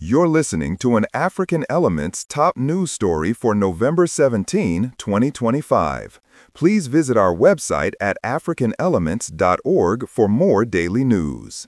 You're listening to an African Elements top news story for November 17, 2025. Please visit our website at africanelements.org for more daily news.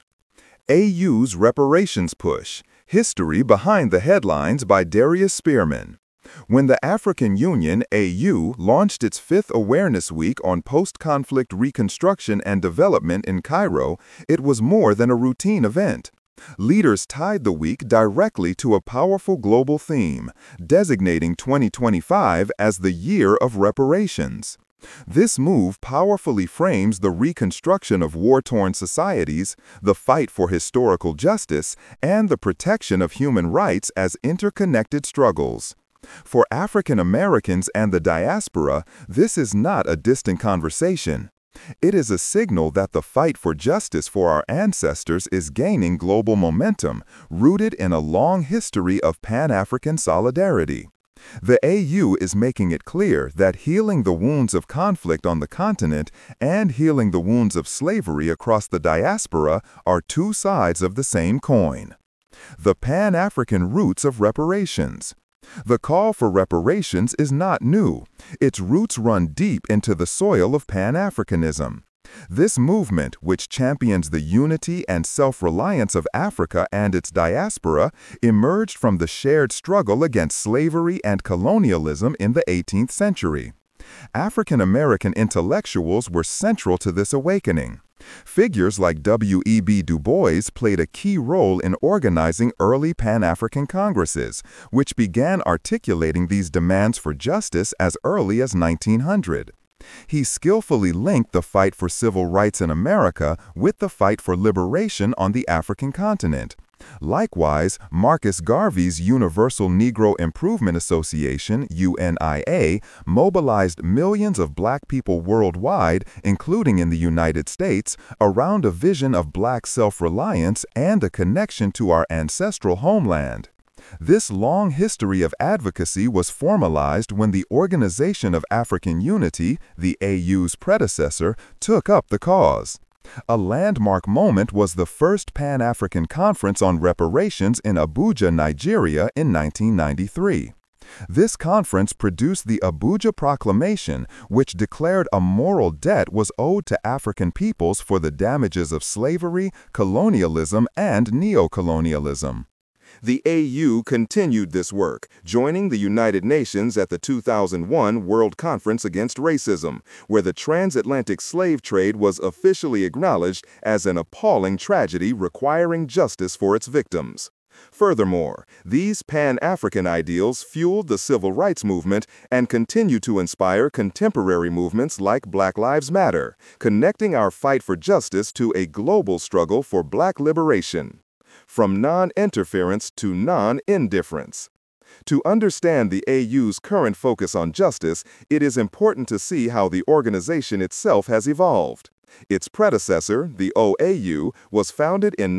AU's Reparations Push: History Behind the Headlines by Darius Spearman. When the African Union (AU) launched its fifth Awareness Week on post-conflict reconstruction and development in Cairo, it was more than a routine event. Leaders tied the week directly to a powerful global theme, designating 2025 as the Year of Reparations. This move powerfully frames the reconstruction of war-torn societies, the fight for historical justice, and the protection of human rights as interconnected struggles. For African Americans and the diaspora, this is not a distant conversation. It is a signal that the fight for justice for our ancestors is gaining global momentum, rooted in a long history of Pan-African solidarity. The AU is making it clear that healing the wounds of conflict on the continent and healing the wounds of slavery across the diaspora are two sides of the same coin. The Pan-African roots of reparations. The call for reparations is not new. Its roots run deep into the soil of Pan-Africanism. This movement, which champions the unity and self-reliance of Africa and its diaspora, emerged from the shared struggle against slavery and colonialism in the 18th century. African American intellectuals were central to this awakening. Figures like W.E.B. Du Bois played a key role in organizing early Pan-African congresses, which began articulating these demands for justice as early as 1900. He skillfully linked the fight for civil rights in America with the fight for liberation on the African continent. Likewise, Marcus Garvey's Universal Negro Improvement Association, UNIA, mobilized millions of Black people worldwide, including in the United States, around a vision of Black self-reliance and a connection to our ancestral homeland. This long history of advocacy was formalized when the Organization of African Unity, the AU's predecessor, took up the cause. A landmark moment was the first Pan-African Conference on Reparations in Abuja, Nigeria in 1993. This conference produced the Abuja Proclamation, which declared a moral debt was owed to African peoples for the damages of slavery, colonialism, and neocolonialism. The AU continued this work, joining the United Nations at the 2001 World Conference Against Racism, where the transatlantic slave trade was officially acknowledged as an appalling tragedy requiring justice for its victims. Furthermore, these Pan-African ideals fueled the civil rights movement and continue to inspire contemporary movements like Black Lives Matter, connecting our fight for justice to a global struggle for Black liberation. From non-interference to non-indifference. To understand the AU's current focus on justice, it is important to see how the organization itself has evolved. Its predecessor, the OAU, was founded in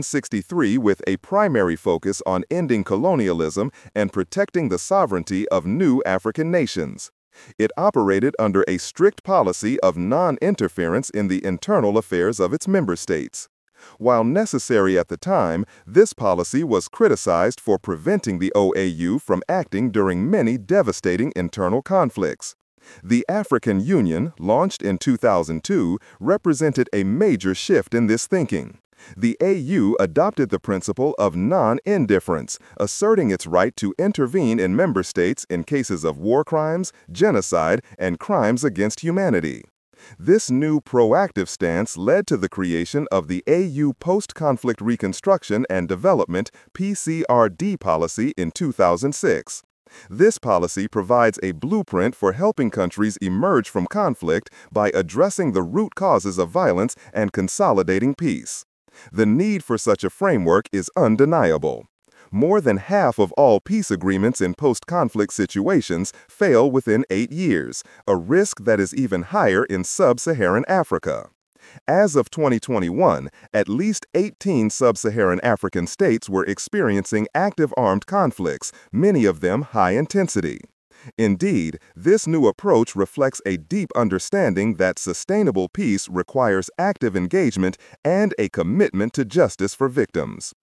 1963 with a primary focus on ending colonialism and protecting the sovereignty of new African nations. It operated under a strict policy of non-interference in the internal affairs of its member states. While necessary at the time, this policy was criticized for preventing the OAU from acting during many devastating internal conflicts. The African Union, launched in 2002, represented a major shift in this thinking. The AU adopted the principle of non-indifference, asserting its right to intervene in member states in cases of war crimes, genocide, and crimes against humanity. This new proactive stance led to the creation of the AU Post-Conflict Reconstruction and Development (PCRD) policy in 2006. This policy provides a blueprint for helping countries emerge from conflict by addressing the root causes of violence and consolidating peace. The need for such a framework is undeniable. More than half of all peace agreements in post-conflict situations fail within 8 years, a risk that is even higher in sub-Saharan Africa. As of 2021, at least 18 sub-Saharan African states were experiencing active armed conflicts, many of them high intensity. Indeed, this new approach reflects a deep understanding that sustainable peace requires active engagement and a commitment to justice for victims.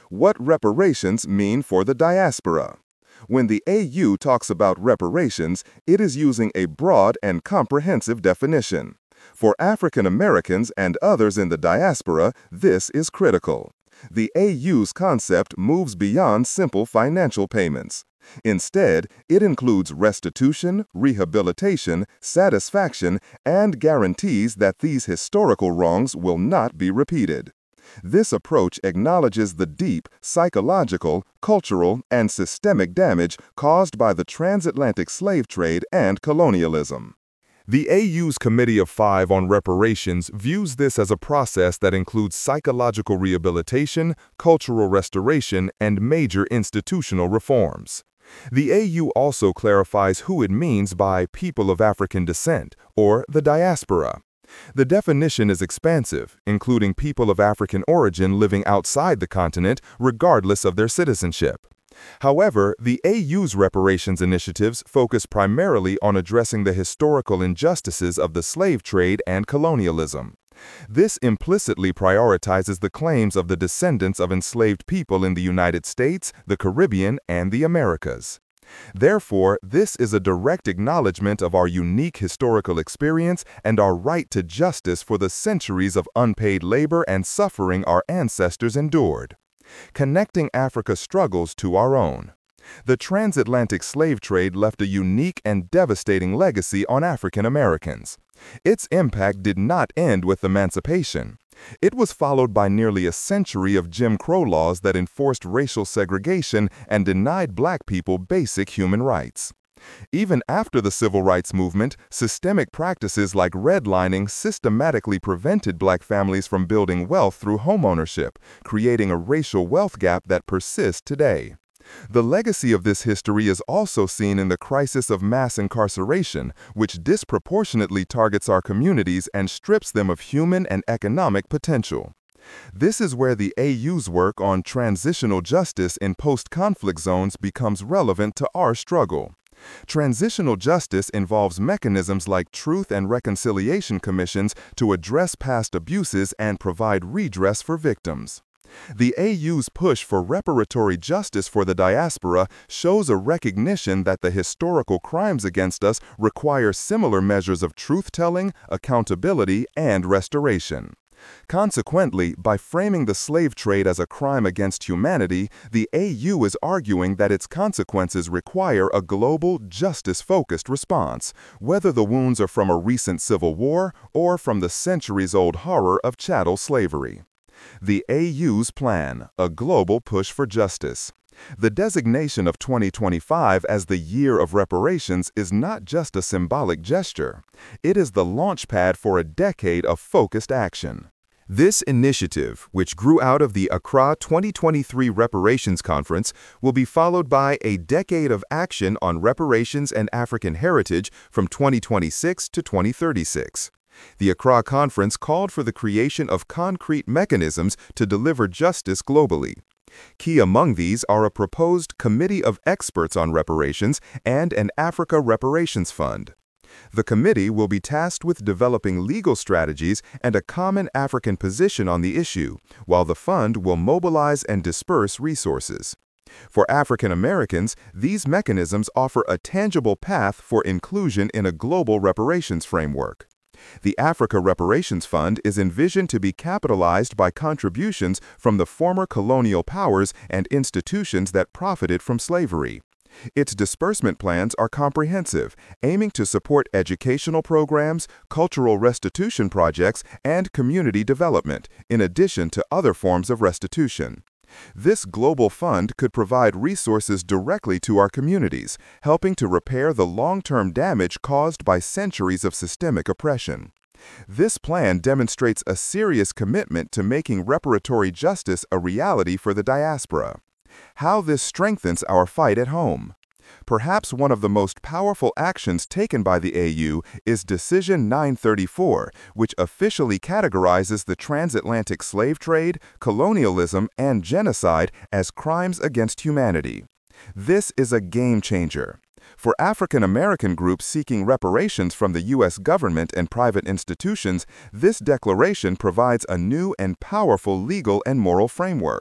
What reparations mean for the diaspora. When the AU talks about reparations, it is using a broad and comprehensive definition. For African Americans and others in the diaspora, this is critical. The AU's concept moves beyond simple financial payments. Instead, it includes restitution, rehabilitation, satisfaction, and guarantees that these historical wrongs will not be repeated. This approach acknowledges the deep psychological, cultural, and systemic damage caused by the transatlantic slave trade and colonialism. The AU's Committee of Five on Reparations views this as a process that includes psychological rehabilitation, cultural restoration, and major institutional reforms. The AU also clarifies who it means by people of African descent, or the diaspora. The definition is expansive, including people of African origin living outside the continent regardless of their citizenship. However, the AU's reparations initiatives focus primarily on addressing the historical injustices of the slave trade and colonialism. This implicitly prioritizes the claims of the descendants of enslaved people in the United States, the Caribbean, and the Americas. Therefore, this is a direct acknowledgement of our unique historical experience and our right to justice for the centuries of unpaid labor and suffering our ancestors endured. Connecting Africa's struggles to our own. The transatlantic slave trade left a unique and devastating legacy on African Americans. Its impact did not end with emancipation. It was followed by nearly a century of Jim Crow laws that enforced racial segregation and denied Black people basic human rights. Even after the Civil Rights Movement, systemic practices like redlining systematically prevented Black families from building wealth through homeownership, creating a racial wealth gap that persists today. The legacy of this history is also seen in the crisis of mass incarceration, which disproportionately targets our communities and strips them of human and economic potential. This is where the AU's work on transitional justice in post-conflict zones becomes relevant to our struggle. Transitional justice involves mechanisms like truth and reconciliation commissions to address past abuses and provide redress for victims. The AU's push for reparatory justice for the diaspora shows a recognition that the historical crimes against us require similar measures of truth-telling, accountability, and restoration. Consequently, by framing the slave trade as a crime against humanity, the AU is arguing that its consequences require a global, justice-focused response, whether the wounds are from a recent civil war or from the centuries-old horror of chattel slavery. The AU's plan, a global push for justice. The designation of 2025 as the Year of Reparations is not just a symbolic gesture. It is the launchpad for a decade of focused action. This initiative, which grew out of the Accra 2023 Reparations Conference, will be followed by a decade of action on reparations and African heritage from 2026 to 2036. The Accra Conference called for the creation of concrete mechanisms to deliver justice globally. Key among these are a proposed Committee of Experts on Reparations and an Africa Reparations Fund. The committee will be tasked with developing legal strategies and a common African position on the issue, while the fund will mobilize and disperse resources. For African Americans, these mechanisms offer a tangible path for inclusion in a global reparations framework. The Africa Reparations Fund is envisioned to be capitalized by contributions from the former colonial powers and institutions that profited from slavery. Its disbursement plans are comprehensive, aiming to support educational programs, cultural restitution projects, and community development, in addition to other forms of restitution. This global fund could provide resources directly to our communities, helping to repair the long-term damage caused by centuries of systemic oppression. This plan demonstrates a serious commitment to making reparatory justice a reality for the diaspora. How this strengthens our fight at home. Perhaps one of the most powerful actions taken by the AU is Decision 934, which officially categorizes the transatlantic slave trade, colonialism, and genocide as crimes against humanity. This is a game changer. For African American groups seeking reparations from the U.S. government and private institutions, this declaration provides a new and powerful legal and moral framework.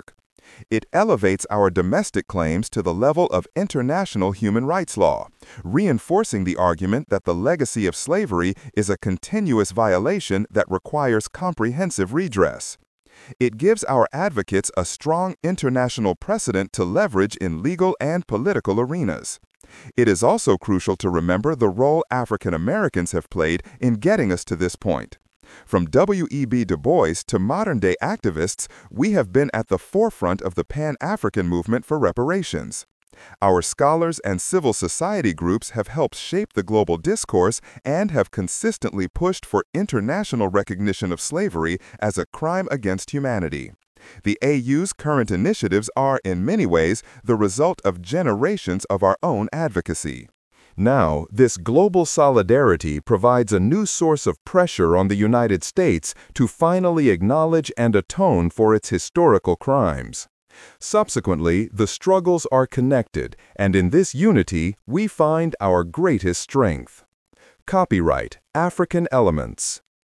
It elevates our domestic claims to the level of international human rights law, reinforcing the argument that the legacy of slavery is a continuous violation that requires comprehensive redress. It gives our advocates a strong international precedent to leverage in legal and political arenas. It is also crucial to remember the role African Americans have played in getting us to this point. From W.E.B. Du Bois to modern-day activists, we have been at the forefront of the Pan-African movement for reparations. Our scholars and civil society groups have helped shape the global discourse and have consistently pushed for international recognition of slavery as a crime against humanity. The AU's current initiatives are, in many ways, the result of generations of our own advocacy. Now, this global solidarity provides a new source of pressure on the United States to finally acknowledge and atone for its historical crimes. Subsequently, the struggles are connected, and in this unity, we find our greatest strength. Copyright African Elements.